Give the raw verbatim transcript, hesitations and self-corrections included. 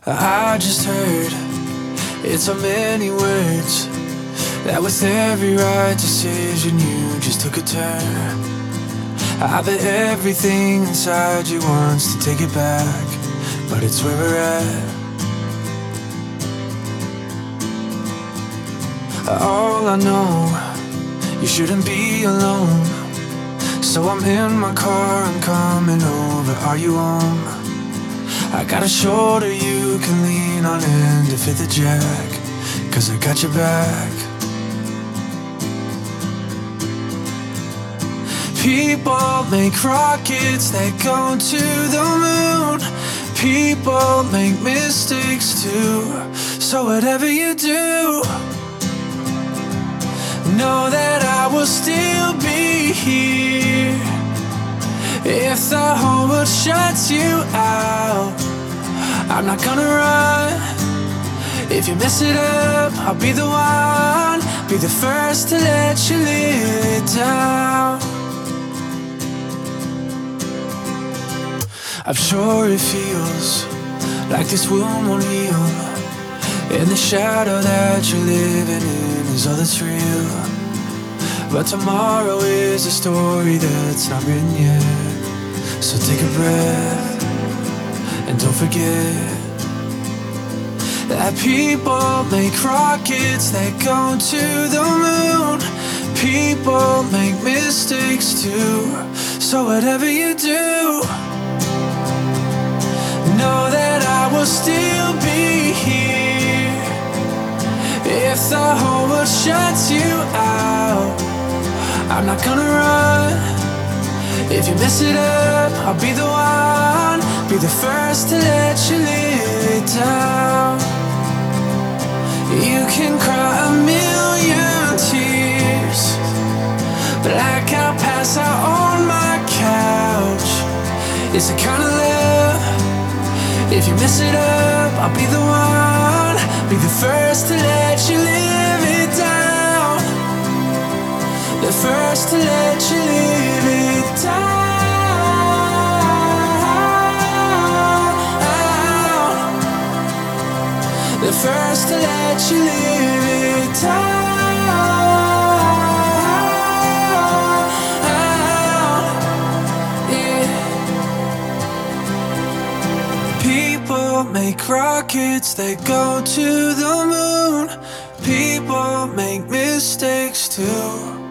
I just heard it's so many words that with every right decision you just took a turn. I bet everything inside you wants to take it back, but it's where we're at. All I know, you shouldn't be alone. So I'm in my car, I'm coming over. Are you home? I got a shoulder you can lean on in to fit the jack, 'cause I got your back. People make rockets that go to the moon. People make mistakes too. So whatever you do, know that I will still be here. If the whole world shuts you out, I'm not gonna run. If you mess it up, I'll be the one, be the first to let you live it down. I'm sure it feels like this wound won't heal, and the shadow that you're living in is all that's real. But tomorrow is a story that's not written yet. So take a breath and don't forget that people make rockets that go to the moon. People make mistakes too. So whatever you do, know that I will still be here. If the whole world shuts you out, I'm not gonna run. If you mess it up, I'll be the one, be the first to let you live it down. You can cry a million tears, black out, pass out on my couch. It's the kind of love, if you mess it up, I'll be the one, be the first to let you live it down. The first to let you live it down. The first to let you live it down. Yeah. People make rockets that go to the moon. People make mistakes too.